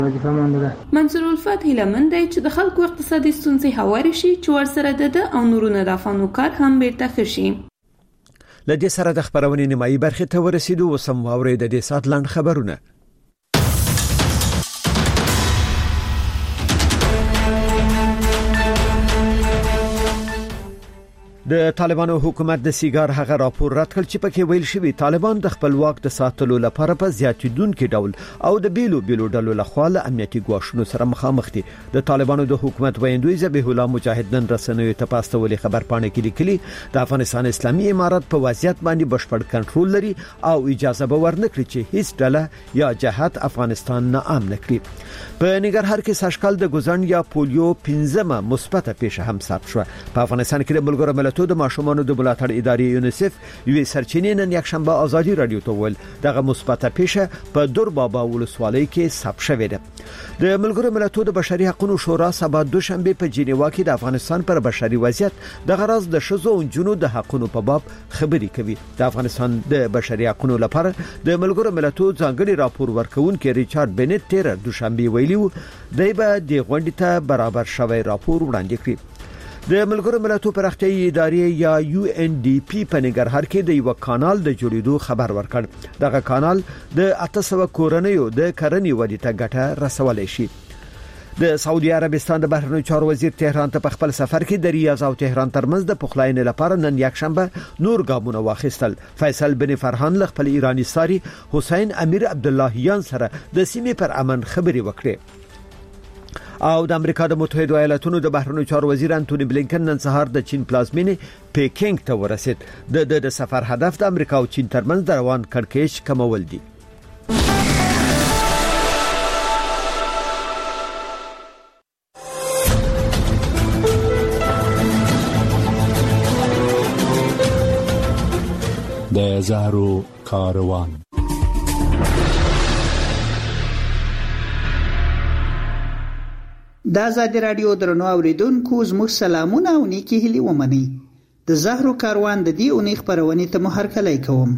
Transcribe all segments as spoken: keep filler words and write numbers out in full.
منصور الفتح هیلمن دی چې د خلکو اقتصادي ستونزې هواري شي چې ورسره د او نورو ندافعانو کار هم بیرته خشي. لدې سره د خبرونې نیمایي برخې ته ورسېدو. وسم واوري د دې سات لاند خبرونه. د طالبانو حکومت د سیګار هغه راپور رد کړ چې پکې ویل شوی طالبان د خپل واک د ساتلو لپاره په زیاتیدونکو ډول او د بیلو بیلو ډلو لخوا له امنیتي ګواښونو سره مخامخ دي. د طالبانو د حکومت ویندوی ذبیح الله مجاهد نن رسنیو ته پاستولې خبر پاڼه کې لیکلي د افغانستان اسلامي امارات په وضعیت باندې بشپړ کنټرول لري او اجازه به ورنکړي چې هیڅ ډله یا جهات افغانستان نه امن کړي. په ننګرهار کې ساشکال د ګوزن یا پولیو پنځمه مثبته پیښه هم ثبت شوه. په افغانستان کې د ملګرو ملتونو د ماشومانو د ملاتړ ادارې یونیسف یوې سرچینې نن یکشنبه ازادي رادیو ته ویل دغه مثبته پیښه په دور بابا ولسوالۍ کې ثبت شوې ده. د ملګرو ملتونو د بشري حقوقو شورا سبا دوشنبه په جنیوا کې د افغانستان پر بشري وضعیت د غرض د شذو او جنو د حقوقو په باب خبري کوي. د افغانستان د بشري حقوقو لپاره د ملګرو ملتونو ځانګړي راپور ورکونکي ریچارډ بنت تیر دوشنبه ویلي دی به د غونډې ته برابر شوی راپور وړاندې کړي. د ملګرو ملتونو پراختیایي ادارې یا یو ان ډي پی په ننګرهار کې د یو کانال د جوړېدو خبر ورکړ. دغه کانال د اته سوه کورنیو د کرنې ودې ته ګټه رسولای شي. د سعودي عربستان د بهرنیو چارو وزیر تهران ته په خپل سفر کې د ریاض او تهران ترمنځ د پخلاینې لپاره نن یکشنبه نور ګامونه واخیستل. فیصل بن فرحان له خپل ایرانی ساري حسین امیر عبداللهیان سره د سیمې پر امن خبري وکړي. او د امریکا د متحده ایالاتونو د بهرنیو چارو وزیر انټونی بلینکن نن سهار د چین پلازمینې پیکینګ ته ورسید. د د سفر هدف د امریکا او چین ترمنځ د روان کړکېچ کمول دي. د زهرو کاروان. د آزادي رادیو درنو اوریدونکو زموږ سلامونه او نیکی هیلې ومنئ. د زهرو کاروان د دې اونۍ خپرونې ته مو هرکلی کوم.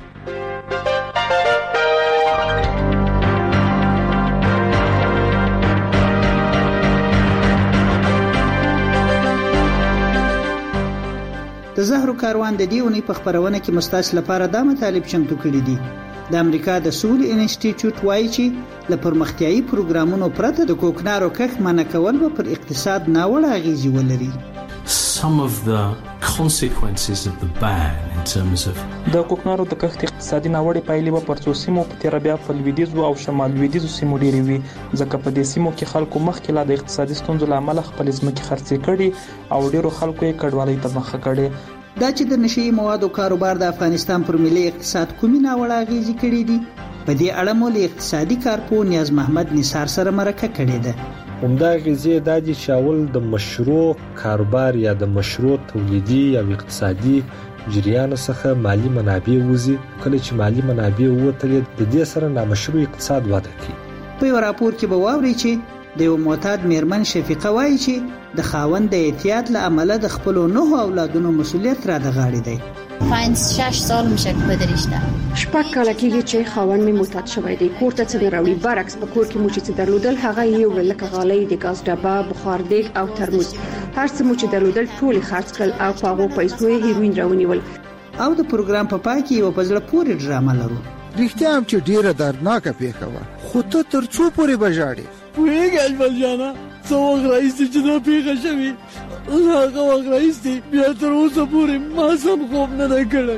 د زهرو کاروان د دې اونۍ په خپرونه کې مستاس لپاره دا مطالب چمتو کړي دي. د امریکا د سولې انسټیټیوټ وایي چې له پرمختیایي پروګرامونو پرته د کوکنارو کښت منع کول به پر اقتصاد ناوړه اغیزې ولري. Some of the consequences of the ban in terms of د کوکنارو د کښت اقتصادي ناوړه پایلې به پر څو سیمو په تیر بیا په لویدیځو او شمال لویدیځو سیمو ډېرې وي، ځکه په دې سیمو کې خلکو مخکې لا د اقتصادي ستونزو له امله خپل ځمکې خرڅې کړي او ډېرو خلکو یې کډوالۍ ته مخه کړې. دا چې د نشئی موادو کاروبار د افغانستان پر ملي اقتصاد کومې ناوړه اغیزې کړې دي، په دې اړه مو له اقتصادي کارپوه نیاز محمد نثار سره مرکه کړې ده. همدا اغیزې دا دي چې اول د مشروع کاروبار یا د مشروع تولیدي یا اقتصادي جریان څخه مالی منابع وزي. کله چې مالی منابع ووتلې د دې سره نامشروع اقتصاد وده کوي. په یو راپور کې به واوري چې د یو معتاد میرمن شفیقه وایي چې د خاوند د احتیاط له امله د خپل نه اولادونو مسؤلیت را د غاړې دی. پنځ شش سال میشه که پدرشته شپږ کاله کېږي چې خاوند مې معتاد شوی دی. کور ته څه راوړي، برعکس په کور کې مو چې درلودل هغه یو لکه غالۍ، د ګاز ډبه، بخار دیګ او ترموز، هر څه مو چې درلودل ټول خرڅ کړل او په هغو پیسو یې هیروین راونیول. او د پروګرام په پای کې یو په زړه پورې ډرامه لرو. رښتیا هم چې ډیره دردناکه پیښه وه، خو ته تر څو پورې بژاړې؟ پوهېږې اجمل جانه څه وخت راهیسې چې دا پیښه شوې، هغه وخت راهیسې بیا تر اوسه پورې ما سم خوب نه دی کړی.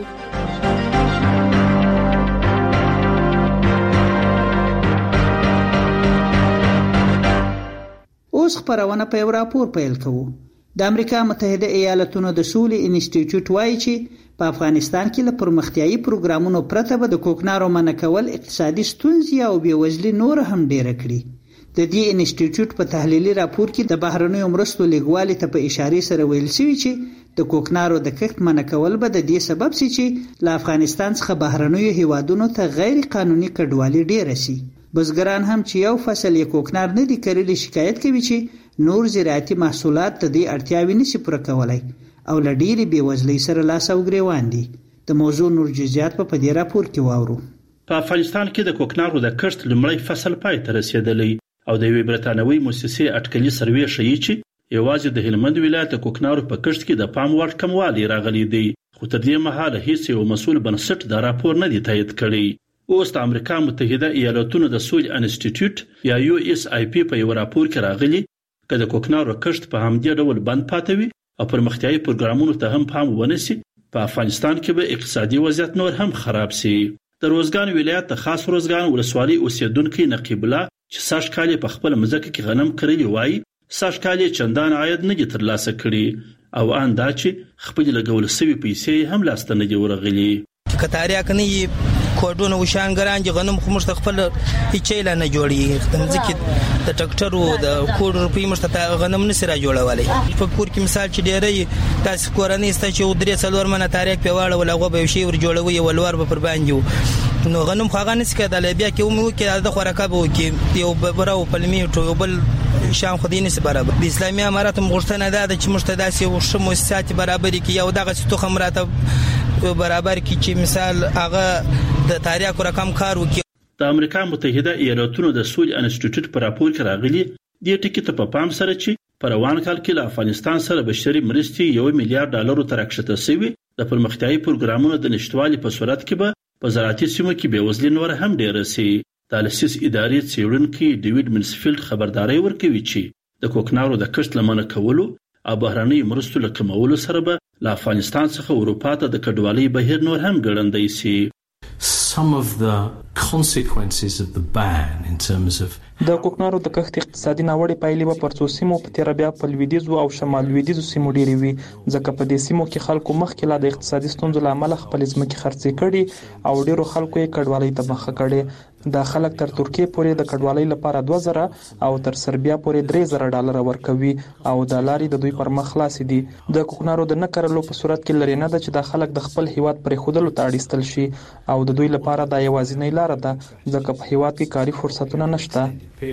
اوس خپرونه په یو راپور پیل کوو. د امریکا متحده ایالاتونو د سولې انسټیټیوټ وایي چې په افغانستان کې له پرمختیایي پروګرامونو پرته به د کوکنارو منع کول اقتصادي ستونزې او بېوزلي نور هم ډېره کړي. د دې انسټیټیوټ په تحلیلي راپور کې د بهرنیو مرستو لیږوالي ته په اشارې سره ویل شوي چې د کوکنارو د کښت منع کول به د دې سبب شي چې له افغانستان څخه بهرنیو هیوادونو ته غیر قانوني کډوالي ډېره شي. بزګران هم چې یو فصل یې کوکنار نه دي کرلی شکایت کوي چې نور زراعتي محصولات ته د اړتیاوې نشي پوره کولای او له ډېرې بېوزلۍ سره لاس او ګرېوان دي. د موضوع نور جزئیات په دې راپور کې واورو. په افغانستان کې د کوکنارو د کښت لومړی فصل پای ته رسیدلی او د یوې برتانوي مؤسسې اټکلي سروې ښیي چې یوازې د هلمند ولایت د کوکنارو په کښت کې د پام وړ کموالی راغلی دی، خو تر دې مهاله هیڅ یو مسؤل بنسټ دا راپور نه دی تایید کړی. اوس د امریکا متحده ایالاتونو د سولې انسټیټیوټ یا یو اس آی پی په یو راپور کې راغلی چې د کوکنارو کښت په همدې ډول بند پاتوي او پرمختیايي پروګرامونو ته هم پام ونشي، په افغانستان کې به اقتصادي وضعیت نور هم خراب شي. د روزګان ولایت د خاص روزګان ولسوالۍ اوسیدونکو نقیب الله چې ساش کالي په خپل مځکه کې غنم کرلی وای، ساش کالي چندان عاید نه دي ترلاسه کړي او ان دا چې خپل لګول سوي پیسې هم لاسته نه دي ورغلي. کتاریا کني کوډونه وشانګران چې غنم خو مستقبل هیڅ لا نه جوړي، ځکه د ټکټرو د کوډ روپی مستته غنم نسي را جوړولای. په کور کې مثال چې ډېرې تاسو کورنۍ ست چې درې څلور منه تاریخ په واړه ولغه به شی ور جوړوي ولور به پر باندې نو غنم خو غنس کېدل بیا کې مو کې د خوراکه به کې یو براو پلمي ټو بل شان خو دیني سره برابر د اسلامي امارات مغشتنه ده چې مشتداسي او شمو سات برابر کې یو دغه څه خو مراته برابر کې چې مثال هغه د تاریخ رقم کار وکي. د امریکا متحده ایالاتونو د سولې انسټیټیوټ پر راپور کې راغلي د ټکی ته په پام سره چې په روان کال کې له افغانستان سره بشري مرستې یو میلیارډ ډالر تر راکښته شوی، د پرمختیايي پروګرامونو د نشټوالي په صورت کې به په زراعتي سیمو کې بېوزلي نور هم ډېره سي. د السیس ادارې څېړونکي ډیوډ منسفیلډ خبرداري ورکوي چې د کوکنارو د کښت لمنه کولو او بهرنۍ مرستو له کمولو سره به له افغانستان څخه اروپا ته د کډوالۍ بهیر نور هم ګړندی سي. Some of the consequences of the ban in terms of د کوکنارو د کښت اقتصادي ناوړه پایلې به پر څو سیمو په تیر بیا په لویدیځو او شمال لویدیځو سیمو ډېرې وي، ځکه په دې سیمو کې خلکو مخکې لا د اقتصادي ستونزو لامل خپل ځمکې خرڅې کړي او ډېرو خلکو یې کډوالۍ ته مخه کړي. دا خلک تر ترکیه پورې د کډوالۍ لپاره دوه زره او تر سربیا پورې درې زره ډالر ورکوي او د لارې د دوی پر مخ خلاص دي. د کوکنارو د نکرلو په صورت کې لري نه ده چې د خلک د خپل هیواد پر خودلو ته اړیستل شي او د دوی لپاره دا یوازینی لار ده ځکه په هیواد کې کاري فرصتونه نشته.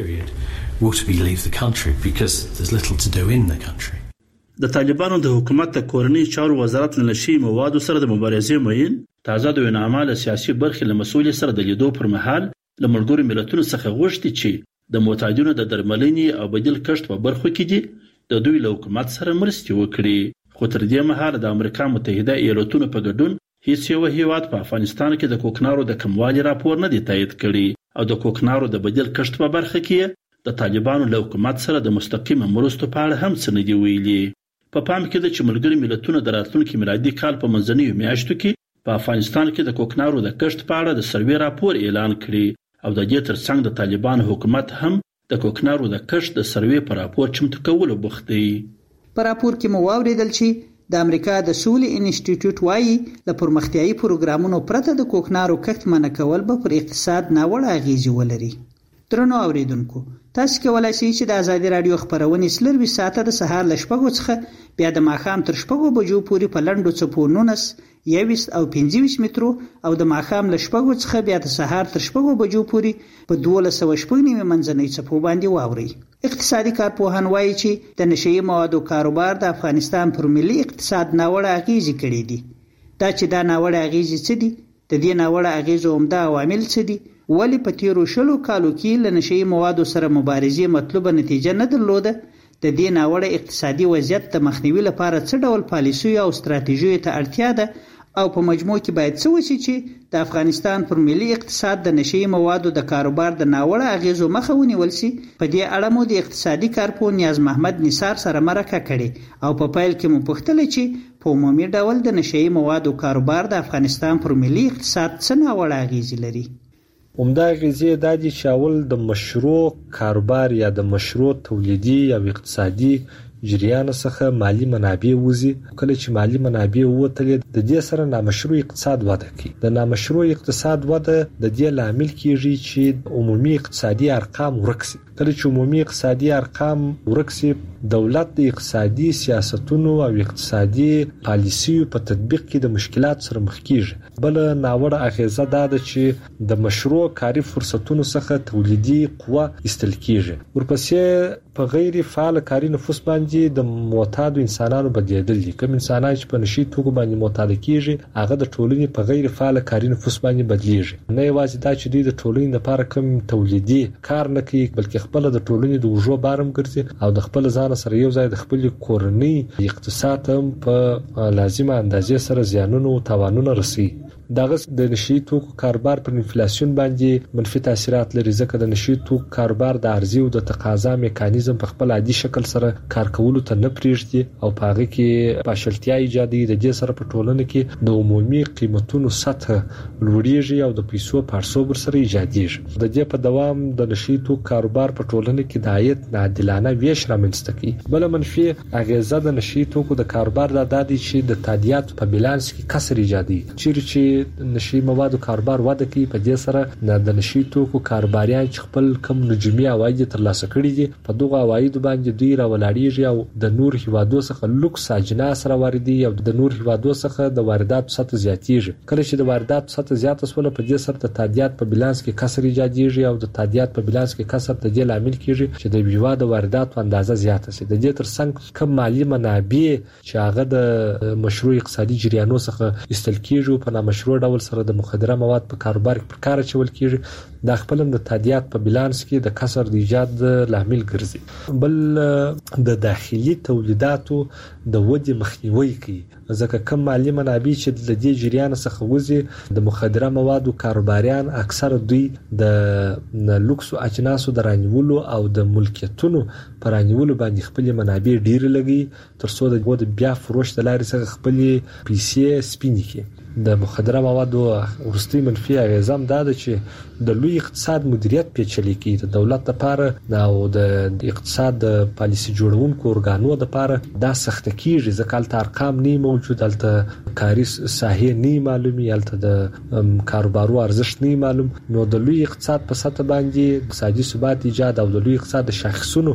would be leave the country because there's little to do in the country. د طالبانو د حکومت د کورنۍ چارو وزارت له نشي موادو سره د مبارزې مین تازه د وینامال سیاسي برخې له مسؤلیت سره د لیدو پر مهال له ملګرو ملتونو څخه غوښتي چې د معتادینو د درملنې او بدیل کښت په برخو کې دي د دوی له حکومت سره مرستې وکړي. خو تر دې مهاله د امریکا متحده ایالاتونو په ګډون هیڅ یو هیواد په افغانستان کې د کوکنارو د کموالي راپور نه دی تایید کړی او د کوکنارو د بدیل کښت په برخه کې د طالبانو له حکومت سره د مستقیم مرستو په اړه هم څه نه دی ویلي. په پام کې د چې ملګري ملتونو د راتلونکي میلادي کال په منځنیو میاشتو کې په افغانستان کې د کوکنارو د کښت په اړه د سروې راپور اعلان کړي او د دې ترڅنګ د طالبانو حکومت هم د کوکنارو د کښت د سروې په راپور چمتو کولو بوخت دی. په راپور کې مو واوریدل چې د امریکا د سولې انسټیټیوټ وايي د پرمختیايي پروګرامونو پرته د کوکنارو کښت منع کول به پر اقتصاد ناوړه اغیزې ولري. درنو اوریدونکو، تاسو کولای شئ چې د ازادي رادیو خبرونه سلوي ساعته د سهار ل شپږو څخه بیا د ماښام تر شپږو بجو پورې په لنډو څپو نونس یویس او پنځه مترو او د ماښام ل شپږو څخه بیا د سهار تر شپږو بجو پورې په دولس سوه شپږ نیمه منځنۍ څپو باندې واوري. اقتصادي کارپوهان وایي چې د نشئی موادو کاروبار د افغانستان پر ملي اقتصاد ناوړه اغیزې کړې دي. دا چې دا ناوړه اغیزې څه دي؟ د دې ناوړه اغیزو عمده عوامل څه دي؟ ولی په تیرو شلو کالو کې له نشئی موادو سره مبارزې مطلوبه نتیجه نه درلوده؟ د دې ناوړه اقتصادي وضعیت د مخنیوي لپاره څه ډول پالیسیو او ستراتیژیو ته اړتیا ده او په مجموع کې باید څه وشي چې د افغانستان پر ملي اقتصاد د نشئی موادو د کاروبار د ناوړه اغیزو مخه ونیول شي؟ په دې اړه مو د اقتصادي کارپوه نیاز محمد نثار سره مرکه کړې او په پیل کې مو پوښتل چې په عمومي ډول د نشئی موادو کاروبار د افغانستان پر ملي اقتصاد څه ناوړه اغیزې لري. عمده اغیزې دا دي چې اول د مشروع کاروبار یا د مشروع تولیدي یا اقتصادي جریان څخه مالی منابع وزي. کله چې مالی منابع ووتلې د دې سره نامشروع اقتصاد وده کوي. د نامشروع اقتصاد وده د دې لامل کیږي چې عمومي اقتصادي ارقام ورک شي. کله چې عمومي اقتصادي ارقام ورک شي، دولت د اقتصادي سیاستونو او اقتصادي پالیسیو په تطبیق کې د مشکلات سره مخ کیږي. بل ناوړه اغیزه دا ده چې د مشروع کاري فرصتونو څخه تولیدي قوه ایستل کیږي. ورپسې په غیر فعال کاري نفوس باندې باندې د معتاد انسانانو بدلیدل دي. کوم انسانان چې په نشي توکو باندې معتاد کیږي هغه د ټولنې په غیر فعال کاري نفوس باندې بدلیږي. نه یوازې دا چې دوی د ټولنې لپاره کوم تولیدي کار نه کوي بلکې خپل د ټولنې د وجو بارم ګرځي او د خپل ځان سره یو ځای د خپل کورنۍ اقتصاد هم په لازمه اندازې سره زیانونه او تاوانونه رسي. دغه د نشي توکو کاروبار پر انفلیسیون باندې منفي تاثیرات لري ځکه د نشي توکو کاروبار د عرضې او د تقاضا میکانیزم په خپل عادي شکل سره کار کولو ته نه پریږدي او په هغه کې پاشلتیا ایجادي. د دې سره په ټولنه کې د عمومي قیمتونو سطح لوړیږي او د پیسو پارسوبر سره ایجادیږي. د دې په دوام د نشي توکو کاروبار په ټولنه کې د عاید ناعادلانه ویش رامنځته کوي. بل منفي اغیزه د نشي توکو د کاروبار د دادي چې د تادیات په بیلانس کې کسر ایجادي. چیرې چې نشي موادو کاروبار وده کوي په دې سره د نشي توکو کاروباریان چې خپل کم نجومي عواید ترلاسه کړي دي په دغه عواید باندې دوی راولاړيږي او د نور هیوادو څخه لوکس اجناس راوړي او د نور هیوادو څخه د واردات سطح زیاتیږي. کله چې د واردات سطح زیات شول په دې سره د تادیات په بیلانس کې کسر ایجادیږي او د تادیات په بیلانس کې کسر د دې لامل کیږي چې د هیواد واردات اندازه زیاته شي. د دې ترڅنګ کم مالی منابع چې هغه د مشروع اقتصادي جریانو څخه استل کیږي په نامشروع ډول سره د مخدره مواد په کاروبار کې پر کار چول کیږي د خپل د تادیات په بیلانس کې د کسر د ایجاد لامل ګرځي. بل د داخلي تولیداتو د ودې مخنیوي کوي ځکه کم مالی منابع چې د دې جریان څخه وځي د مخدره موادو کاروباریان اکثر دوی د لوکس اجناسو درانیولو او د ملکیتونو پرانیولو باندې خپل منابع ډیر لګي ترڅو د ود بیا فروش د لارې څخه خپل پیسې سپینې کړي. د مخدره موادو ورستي منفي اغیزه هم ده چې د لوی اقتصاد مدیریت پیچلې کی د دولت لپاره او د اقتصاد د پالیسي جوړونکو اورګانو لپاره دا سخت کیږي ځکه تل ارقام نه موجود الته کاري ساحه نه معلومي الته د کاروبارو ارزښت نه معلوم. نو د لوی اقتصاد په سطح باندې اقتصادي ثبات ایجاد او د لوی اقتصاد د شاخصونو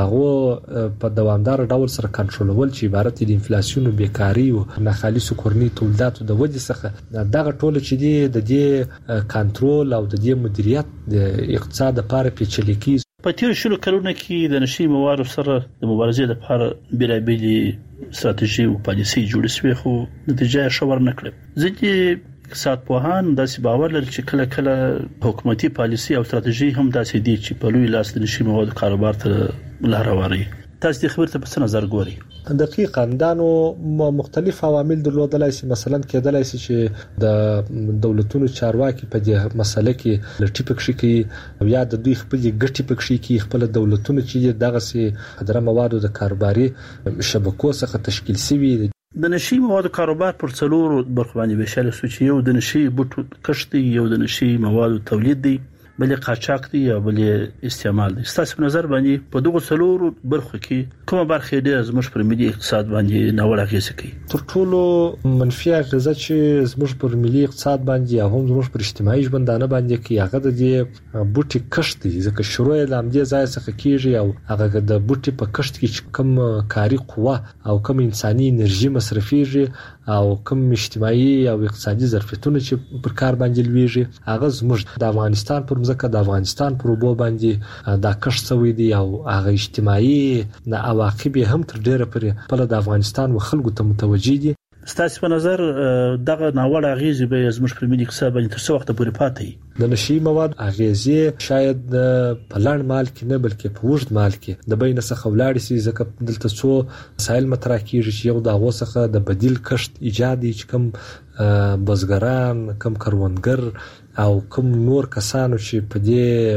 دغه په دوامدار ډول سره کنټرولول چې عبارت دي انفلیسیون او بیکاری او ناخالصو کورنی تولیداتو د ودې څخه دغه ټول چې دی د دې کنټرول او د دې مدیریت د اقتصاد لپاره پیچلې کیږي. په تیر شلو کلونو کې د نشي موادو سره د مبارزې لپاره بیلابېلې ستراتیژي او پالیسي جوړې شوې خو نتیجه یې ښه ورنه کړه. ځکه اقتصاد پوهان داسې باور لري چې کله کله حکومتي پالیسي او ستراتیژي هم داسې دي چې په لوی لاس د نشي موادو کاروبار ته لار هواري. تاسو د خبرته په څه نظر ګورئ؟ دقیقاً دانو مختلف عوامل درلودلای شي. مثلا کېدلای شي چې د دولتونو چارواکي په دې مسله کې لټي پکشي کوي یا د دوی خپل ګټي پکشي کوي خپل دولتونو چې دغه سي خدره موادو د کاروباري شبکو څخه تشکیل شوي. د نشي موادو کاروبار پر څلورو برخو باندې ویشل سوچ یو د نشي بوټو کښت دی، یو د نشي موادو تولید دی، بل قاچاق دی او بل استعمال دی. ستاسو په نظر باندې په دغه څلورو برخو کې کومه برخه ډېر زموږ پر ملي اقتصاد باندې ناوړه اغیزه کوي؟ تر ټولو منفي اغیزه چې زموږ پر ملي اقتصاد باندې او هم زموږ پر اجتماعي ژوندانه باندې کوي هغه د بوټي کښت دی. ځکه شروع یې د همدې ځای څخه کیږي او هغه د بوټي په کښت کې کوم کاري قوه او کوم انساني انرژي مصرفيږي او کوم اجتماعي او اقتصادي ظرفیتونه چې پر کار باندې لويږي هغه زموږ د افغانستان پر ځکه د افغانستان پر وبو باندې دا کښت شوی دی او هغه اجتماعي د عواقب هم تر ډیره پرې په د افغانستان و خلکو ته متوجي دي. ستاسو په نظر دغه ناوړه اغیزې به زموږ پر ملي اقتصاد باندې تر څو وخت پورې پاتې وي؟ د نشي مواد اغیزې شاید په لړ مال کې نه بلکې په وژد مال کې د بین څخه ولاړ شي ځکه دلته څو مسایل مطرح کیږي چې یو د هغه څخه د بدیل کښت ایجاد چې کوم بزګران کم کروندګر او کوم نور کسانو چې په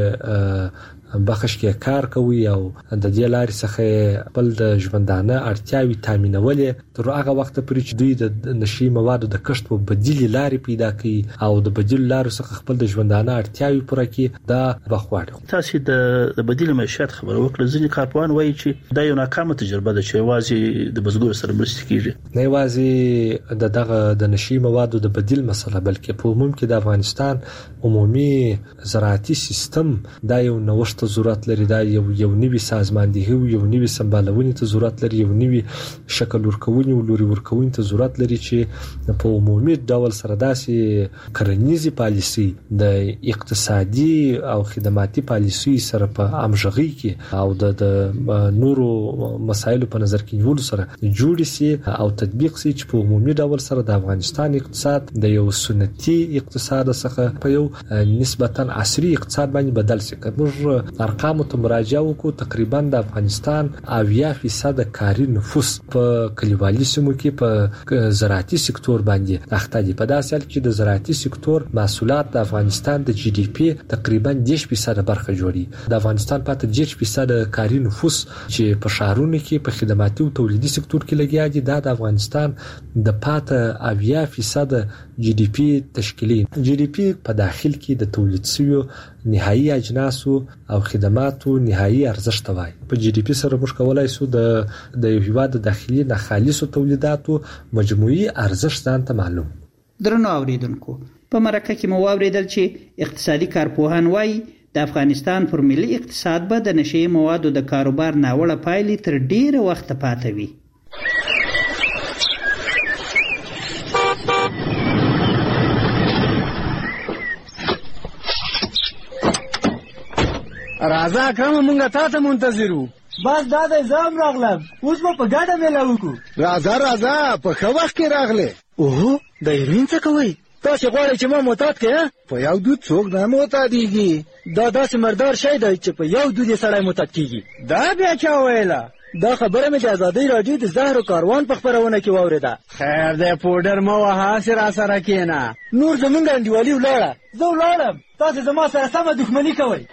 دې بخښ کې کار کوي او د دې لارې څخه خپل د ژوندانه اړتیاوي تامینولې تر هغه وخت پورې چې دوی د نشي موادو د کښت په بدیل لارې پیدا کوي او د بدیل لارې څخه خپل د ژوندانه اړتیاوي پوره کوي دا بخواړي. تاسو د بدیل معیشت خبره وکړه. ځینې کارپوهان وایي چې دا یو ناکامه تجربه ده چې یوازې د بزګر سره مرسته کیږي. نه یوازې د دغه د نشي موادو د بدیل مسله بلکې په عموم کې د افغانستان عمومي زراعتي سیستم دا یو نوښت ته ضرورت لري، دا یو یو نوي سازماندهي یو نوي سمبالونې ته ضرورت لري، یو نوي شکل ورکونې او لوري ورکونې ته ضرورت لري چې په عمومي ډول سره داسې کرنیزي پالیسي د اقتصادي او خدماتي پالیسي سره په همغږي کې او د نورو مسایلو په نظر کې نیولو سره جوړ شي او تطبیق شي چې په عمومي ډول سره د افغانستان اقتصاد د یو سنتي اقتصاد څخه په یو نسبتا عصري اقتصاد باندې بدل شي. موږ ارقام ته مراجعه وکړو، تقریبا د افغانستان اویا فیصد کاري نفوس په کلیوالي سیمو کې په زراعتي سکتور باندې اخته دي. په داسې حال کې د زراعتي سکتور محصولات د افغانستان د جی ډي پی تقریبا دېرش فیصد برخه جوړي. د افغانستان پاتې دېرش فیصد کاري نفوس چې په شهرونو کې په خدماتي او تولیدي سکتور کې لګیا دي، دا د افغانستان د پاتې اویا فیصد جی ډي پی تشکیلي. جی ډي پی په داخل کې د تولید شویو نهایی اجناسو او خدماتو نهایی ارزښت وای. په جی ډي پی سره موږ کولای شو د د یو هیواد د داخلي نه خالصو تولیداتو مجموعي ارزښت ځان ته معلوم. درنو اوریدونکو، په مرکه کې مو واوریدل چې اقتصادي کارپوهان وایي د افغانستان پر ملي اقتصاد به د نشئی موادو د کاروبار ناوړه پایلې تر ډیره وخت پاتې وي. راځه کوم مونږه تاسو منتظرو. بس دا د زام راغلم، اوس په ګډه مېله وکړو. راځه راځه په ښه وخت کې راغله. اوه د هیروین څه کوي؟ تاسو غواړئ چې ما معتاد کړئ؟ په یو دود څوک نه معتادیږي. دا داسې مردار شی دی چې په یو دود یې سړی معتاد کیږي. دا بیا چا ویله؟ دا خبره مې د ازادۍ راډیو د زهر کاروان په خپرونه کې واورېده. خیر دی پوډر مه وهه، هسې راسره کښېنه. نور زمونږ انډیوالي ولاړه. زه ولاړم، تاسې زما سره سمه دښمني کوئ.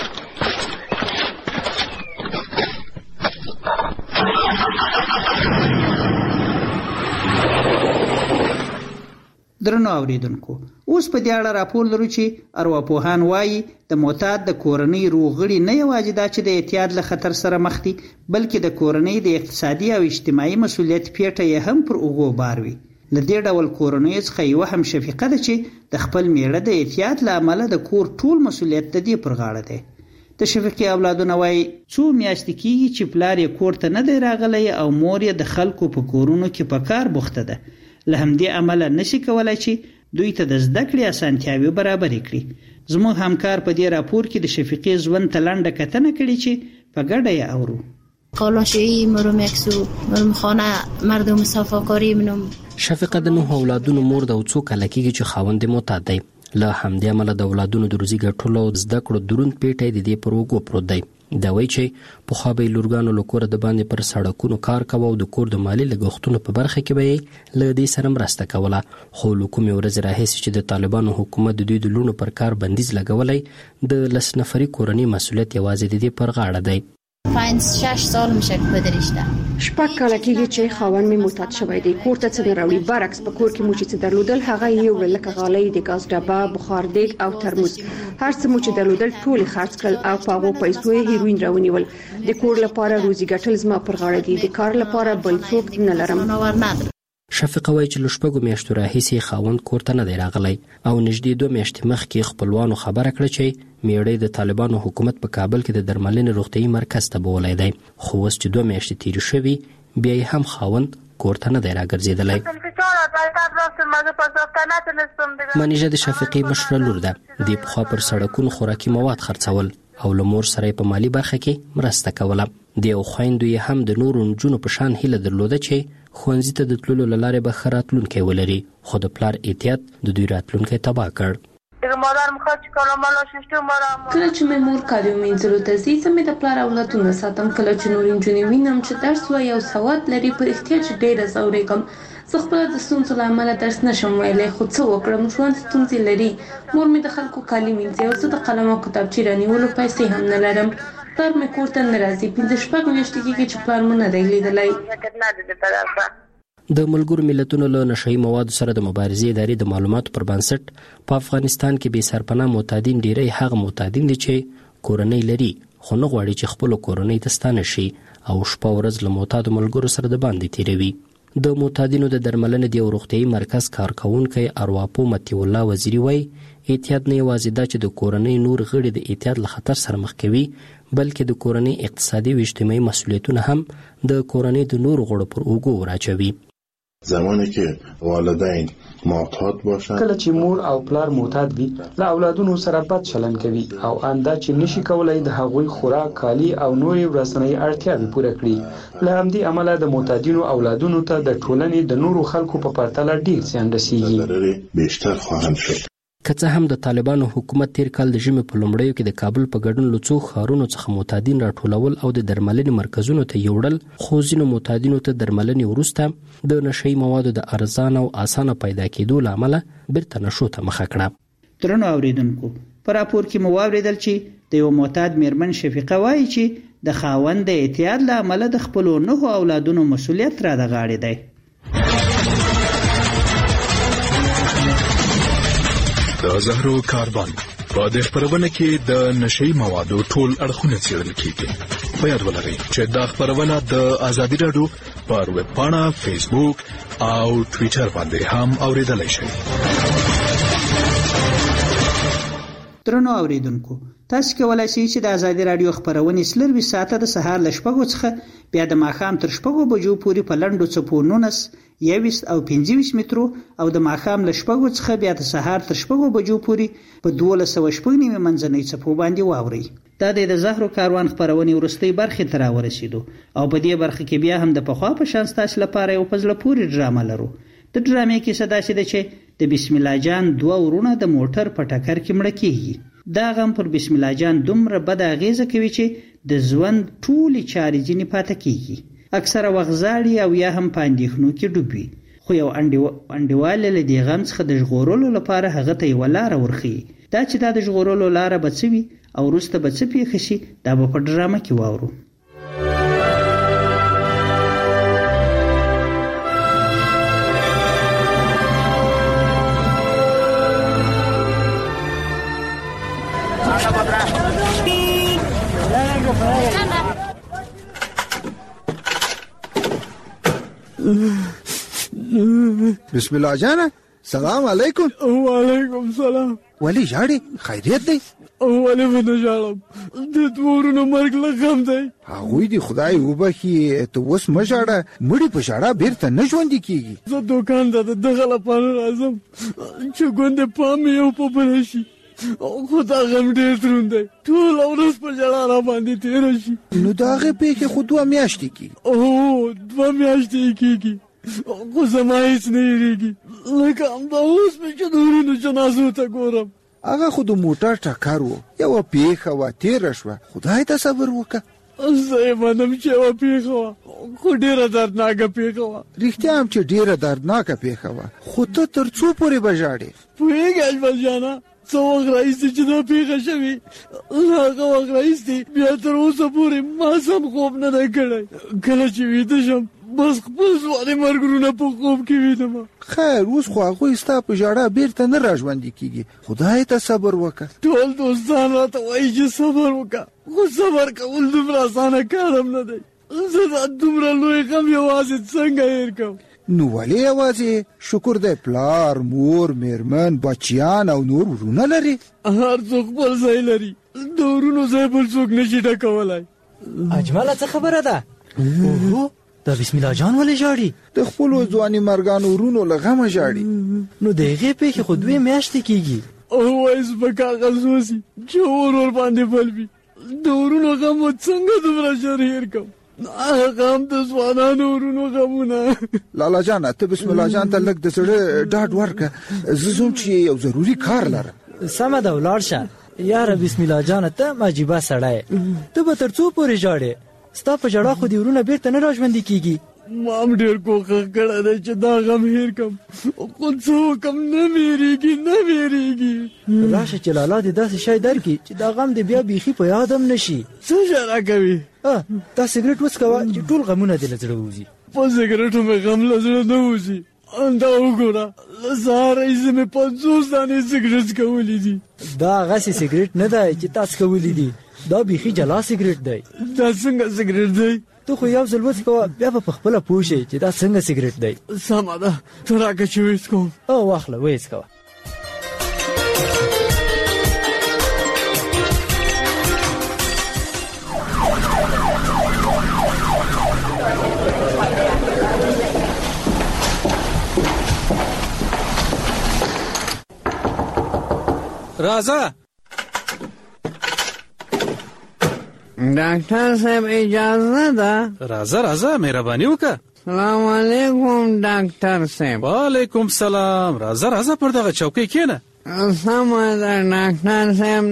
درنو اوریدونکو، اوس په دې اړه راپور لرو چې ارواپوهان وایي د معتاد د کورنۍ روغړي نه یوازې دا چې د اعتیاد له خطر سره مخ دي، بلکې د کورنۍ د اقتصادي او اجتماعي مسؤلیت پیټه یې هم پر اوږو بار وي. له دې ډول کورنۍ څخه یوه هم شفیقه ده چې د خپل میړه د اعتیاد له امله د کور ټول مسؤلیت د دې پر غاړه دی. د شفیقې اولادونه وایي څو میاشتې کېږي چې پلار یې کور ته نه دی راغلی او مور یې د خلکو په کورونو کې په کار بوخته ده. له همدې امله نشي کولای چې دوی ته د زده کړې اسانتیاوې برابرې کړي. زموږ همکار په دې راپور کې د شفیقې ژوند ته لنډه کتنه کړې چې په ګډه یې اورو. قالاشویی مرو مکسو مرم خانه مردم صفاکاری منم. شفیقه د نوح اولادونو مور د څو کاله کېږي چې خاوند یې معتاد دی. له همدې امله د اولادونو د روزي ګټلو او زده کړو دروند پیټی د دې پر اوږو پروت دی. دا وایي چې پخوا به یې لورګانو له کوره د باندې پر سړکونو کار کوه او د کور د مالي لګښتونو په برخه کې به یې له دې سره مرسته کوله. خو له کومې ورځې راهیسې چې د طالبانو حکومت د دوی د لوڼو پر کار بندیز لګولی، د لس نفري کورنۍ مسؤلیت یوازې د دې پر غاړه دی. پنج شش سال میشه که پدرشته شپږ کاله کېږي چې خاوند مې معتاد شوی دی. کور ته څه نه راوړي، برعکس په کور کې مو چې څه درلودل هغه یې وړل، لکه غالۍ، د ګاز ډبه، بخار دیګ او ترموز. هر څه مو چې درلودل ټول یې خرڅ کړل او په هغو پیسو یې هیروین راونیول. د کور لپاره روزي ګټل زما پر غاړه دي، د کار لپاره بل څوک نه لرم. شفیقه وایي چې له شپږو میاشتو راهیسې خاوند کور ته نه دی راغلی او نږدې دوه میاشتې مخکې خپلوانو خبره کړه چې میړی د طالبانو حکومت په کابل کې د درملنې روغتیايي مرکز ته بولی دی. خو اوس چې دوه میاشتې تېرې شوي بیا یې هم خاوند کور ته نه دی راګرځېدلی. منیژه د شفیقې مشره لور ده. دې پخوا پر سړکونو خوراکي مواد خرڅول او له مور سره په مالی برخه کې مرسته کوله. د یو خویندو یې هم د نورو نجونو په شان هیله درلوده چې ښوونځي ته د تللو له لارې به ښه راتلونکی ولري، خو د پلار احتیاط د دوی راتلونکی تباه کړ. کله چې مې مور کالي ومینځلو ته ځي، زه مې د پلار اولادونه ساتم. کله چې نور نجونې وینم چې درس وایي او سواد لري، په رښتیا چې ډېره ځورېږم. زه خپله د ستونزو له امله درس نشم ویلی، خو څه وکړم، ژوند ستونزې لري. مور مې د خلکو کالي مینځي او زه د قلم او کتابچې رانیولو پیسې هم نه لرم. پلار مې کور ته نه راځي، پنځه شپږ میاشتې کېږي چې پلار مو نه دی لیدلی. د ملګرو ملتونو له نشئی موادو سره د مبارزې ادارې د معلوماتو پر بنسټ په افغانستان کې بې سرپناه معتادین ډیری هغه معتادین دي چې کورنۍ لري خو نه غواړي چې خپل کورنۍ ته ستانه شي او شپه ورځ له معتادو ملګرو سره د باندې تیروي. د معتادینو د درملنې د یو روغتیايي مرکز کارکونکی ارواپو متي الله وزیری وایي احتیاط نه یوازې دا چې د کورنۍ نور غړي د احتیاط له خطر سره مخ کوي بلکې د کورنۍ اقتصادي او اجتماعي مسؤلیتونه هم د کورنۍ د نور غړو پر اوږو وراچوي. زمانی که والدین معتاد باشند کله چې مور او پلار معتاد وي له اولادونو سره بد چلند کوي او انده چې نشي کولای د هغوی خوراک، کالي او نورې ورځنۍ اړتیاوې پوره کړي. له همدې امله د معتادینو اولادونو ته د ټولنې د نورو خلکو په پرتله ډیر زیان رسیږي. بیشتر خواهند شد. که څه هم د طالبانو حکومت تیر کال د ژمي په لومړیو کې د کابل په ګډون له څو ښارونو څخه معتادین راټولول او د درملنې مرکزونو ته یوړل، خو ځینو معتادینو ته درملنې وروسته د نشهیي موادو د ارزان او اسانه پیدا کېدو له امله بیرته نشو ته مخه کړه. درنو اوریدونکو، په راپور کې مو واوریدل چې د یو معتاد میرمن شفیقه وایي چې د خاوند د اعتیاد له امله د خپلو نهو اولادونو مسؤلیت را د غاړې دی. د زهرو کاروان په دې خبرونه کې د نشهیي موادو ټول اړخونه څېړل کیږي. په یاد ولرئ چې دا خبرونه د ازادي راډیو پر ویب پاڼه، فیسبوک او ټویټر باندې هم اوریدلای شئ. درنو اوریدونکو، تاسو کولای شئ چې د ازادي راډیو خبرونه سلوي ساعته د سهار ل شپږو څخه بیا د ماښام تر شپږو بجو پورې په لنډو څپو نونس یویس او پنځه ویشت مترو او د ماښام له شپږو څخه بیا د سهار تر شپږو بجو پورې په دولس سوه شپږ نیمې منځنۍ څپو باندې واورئ. دا د زهرو کاروان خبرونې وروستۍ برخې ته راورسېدو او په دې برخه کې بیا هم د پخوا په شان ستاسو لپاره یو په زړه پورې ډرامه لرو. د ډرامې کیسه داسې ده چې د بسم الله جان دوه ورونه د موټر په ټکر کې مړه کیږي. دا غم پر بسم الله جان دومره بد اغیزه کوي چې د ژوند ټولې چارې ځینې پاتې کیږي. اکثره وخت زاړي او یا هم په اندېښنو کې ډوب وي، خو یو انډیوال له دې غم څخه د ژغورلو لپاره هغه ته یوه لاره ورښیي. دا چې دا د ژغورلو لاره به څه وي او وروسته به څه پېښه شي، دا به په ډرامه کې واورو. بسم الله جانا، سلام علیکم. وعلیکم سلام. ولی جاړي خیریت دی؟ ولی به نه جاړم، د دورونو مرګ له غم دی. هغوی دی خدای وبخي، ته اوس مه جاړه، مړي په ژړا بیرته نه ژوندي کیږي. زه دوکان ته د دغه لپاره راځم چې ګوندې پام یې او په بله شي، خو دا غم ډېر دروند دی، ټوله ورځ په ژړا را باندې تېره شي. نو د هغې پېښې خو دوه میاشتې کېږي. او دوه میاشتې یې کېږي، خو زما هېڅ نه هېرېږي، لکه همدا اوس مې چې د ورونو جنازو ته ګورم. هغه خو د موټر ټکر و، یوه پیښه وه تېره شوه، خدای ته صبر وکړه. زه یې منم چې یوه پیښه وه، خو ډېره دردناکه پیښه وه. رښتیا هم چې ډېره دردناکه پیښه وه، خو ته تر څو پورې به ژاړې؟ پوهېږې اجمل جانه، څه وخت راهیسې چې دا پیښه شوې، هغه وخت راهیسې بیا تر اوسه پورې ما سم خوب نه دی کړی. کله چې ویده شم بس خپل ځواني مرګرونه په خوب کې وینم. خیر، اوس خو هغوی ستا په ژړا بیرته نه را ژوندي کېږي، خدای ته صبر وکړه. ټول دوستان راته وایي چې صبر وکړه، خو صبر کول دومره اسانه کار هم نه دی. زه دا دومره لوی غم یوازې څنګه هېر کړم؟ نو ولې یوازې؟ شکر دی پلار، مور، میرمن، بچیان او نور ورونه لري. هر څوک خپل ځای لري، د ورونو ځای بل څوک نشي ډکولی. اجمله څه خبره ده؟ اوهو، دا بسم الله جان ولې ژاړي؟ د خپلو ځواني مرګانو ورونو له غمه ژاړي. نو د هغې پېښې خو دوې میاشتې کېږي. وایي زه کاغذ وسي چې اور ور باندې بل وي، د ورونو غم و څنګه دومره ژر هېر کړم؟ هغه هم د ځوانانو ورونو غمونه. لالا جانه، ته بسم الله جان ته لږ د زړه ډاډ ورکړه، زه ځم چې یو ضروري کار لرم. سمه ده، ولاړ شه. یاره بسم الله جانه، ته مجیبه سړی، ته به تر څو پورې ژاړې؟ ستا په ژړا خو دې ورونه بیرته نه را ژوندي کېږي. ما هم ډېر کوښښ کړی دی چې دا غم هېر کړم، خو څه وکړم، نه مې هېرېږي، نه مې هېرېږي. راشه چې لالا دې داسې شی درکړي چې دا غم دې بیا بیخي په یاد هم نه شي. څه شی راکوي؟ دا سګرټ وڅکوه چې ټول غمونه دې له زړه ووځي. په سګرټو مې غم له زړه نه وځي. دا وګوره، له سهار راهیسې مې پنځوس دانې سګرټ څکولي دي. دا هغسې سګرټ نه دی چې تا څکولي دي، دا بیخي جلا سګرټ دی. دا څنګه سګرټ دی؟ ته خو یو ځل وڅکوه، بیا به په خپله پوه شې چې دا څنګه سګرټ دی. سمه ده، ته راکړه چې وڅکوم. او واخله، ویې څکوه. راځه. ډاکټر صاحب اجازه ده؟ راځه راځه مهرباني وکړه. سلام علیکم ډاکټر صاحب. وعلیکم سلام. راځه راځه پر دغه چوکۍ کېنه. سمه ده ډاکټر صاحب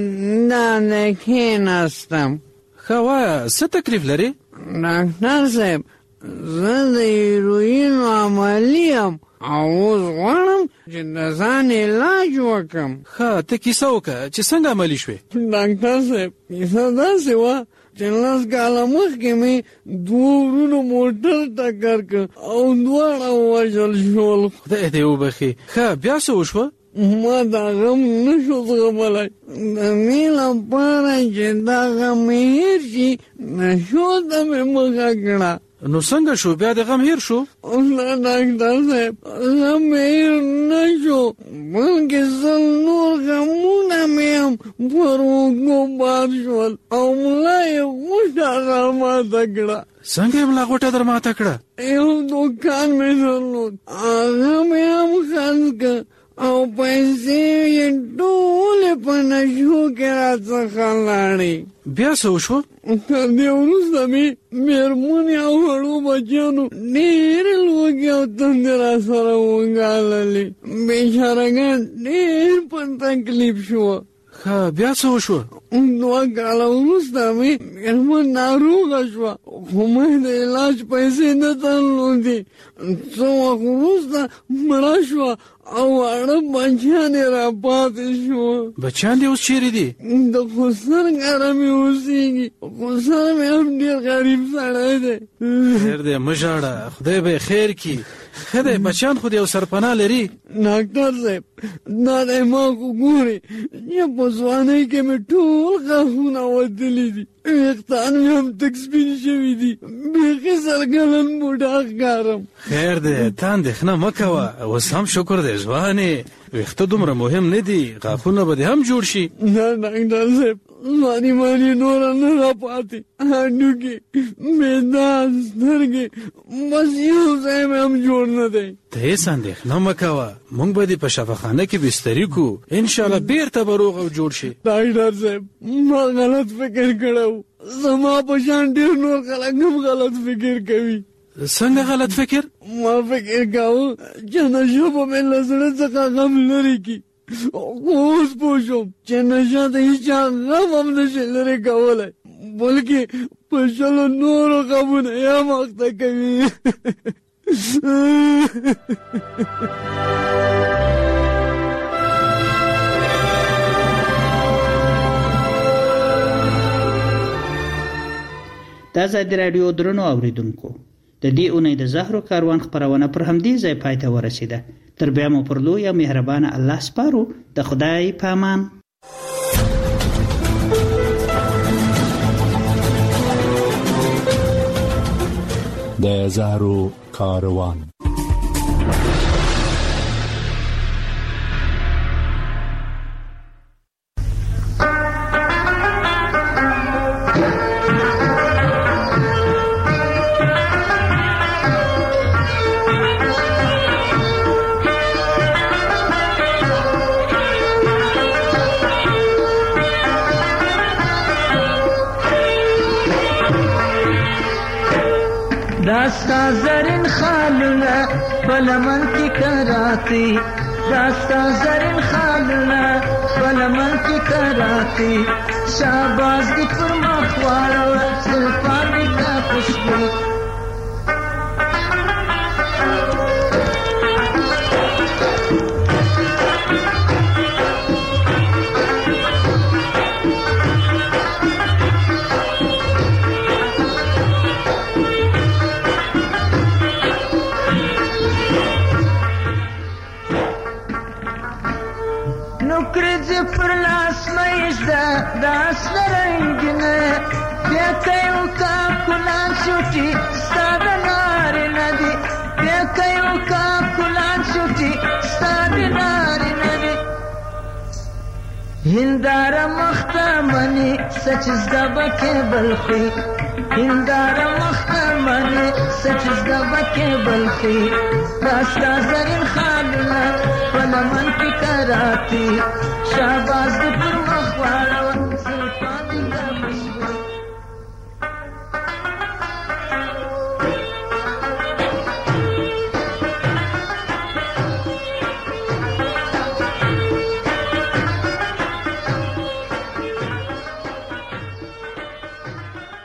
دا کېناستم. ښه وایه څه تکلیف لري؟ ډاکټر صاحب زه د هیروینو عملي یم او اوس غواړم چې د ځان علاج وکړم. ښه ته کیسه وکړه چې څنګه عملي شوې؟ ډاکټر صاحب کیسه داسې وه چې لس کاله مخکې مې دوه ورونو موټر ټکر کړ او دواړه ووژل شول. خدای دې وبخي. ښه بیا څه وشوه؟ ما دا غم نشو زغملی. د دې لپاره چې دا غم مې هېر شي نشو ته مې مخه کړه. نو څنګه شو بیا د غم هیر شو؟ نه ډاکټر صاحب غم مې هیر نه شو بلکې سل نور غمونه مې هم پر اوږو بار شول او ملا یې غوټه درماته کړه. څنګه یې ملا غوټه درماته کړه؟ یو دوکان مې درلود هغه مې هم خرڅ کړ او پیسې یې ټولې په نشو کې راڅخه لاړې. بیا څه وشو؟ تر دې وروسته مې مېرمنې او وړو بچیانو ډېرې لوږې او تندې راسره وګاللې. بېچارهګان ډېر په تکلیف شوه. ښه بیا څه وشوه؟ دوه کاله وروسته مې مېرمن ناروغه شوه خو مې د علاج پیسې نه درلودې. څو وخت وروسته مړه شوه او واړه بچیان یې راپاتې شوه. بچیان دې اوس چیرې دي؟ د خسر کره مې اوسېږي. خسر مې هم ډېر غریب سړی دی. خیر دی مه ژاړه خدای به یې خیر کړي. ښه دی بچیان خو دې یو سرپناه لري. ډاکټر صاحب دا دی ما خو ګورې چې په ځوانۍ کې مې ټول غاښونه وتلي دي ویښتان مې هم تک سپین شوي دي بیخي سرګلن بوډا ښکارم. خیر دی ته اندېښنه مه کوه اوس هم شکر دی ځوانې ویښته دومره مهم نه دي غاښونه به دې هم جوړ شي. نه ډاکټر صاحب ځواني ماني نوره نه راپاتې هډوکي معده سترګې بس یو ځای مې هم جوړ نه دی. ته هېڅ اندېښنه مه کوه موږ به دې په شفاخانه کې بستري کړو انشاءالله بېرته به روغ او جوړ شي. ډاکټر صاحب ما غلط فکر کړی و زما په شان ډېر نور خلک هم غلط فکر کوي. څنګه غلط فکر؟ ما فکر کاوه چې نشه به مې له زړه څخه غم لرې کړي خو اوس پوه شوم چې نشه د هېچا غم هم نشي لرې کولی بلکې په شلو نورو غمونه یې هم اخته کوي. دا ازادي راډیو درنو اوریدونکو د دې اونۍ د زهرو کاروان خپرونه پر همدې ځای پای ته ورسیده. تر بیا مو پر لوی او مهربانه الله سپارو. د خدای په امان. د زهرو کاروان داستا زرین خالونه پلمن کی کراتی داستا زرین خالونه پلمن کی کراتی شاباز دی پر مخوارو زلفان دی کا خوشبو پر لاس مېزده داس رنگینه بیا کيو کا کلان شوټي ستاد ناري ندي بیا کيو کا کلان شوټي ستاد ناري ندي هنداره مخت مختمنی سچز دبکه بلخی هندار مختمنی سچز دبکه بلخی داستا زرین خالنا فلمن کی کراتی شاباز دی پر مخواړه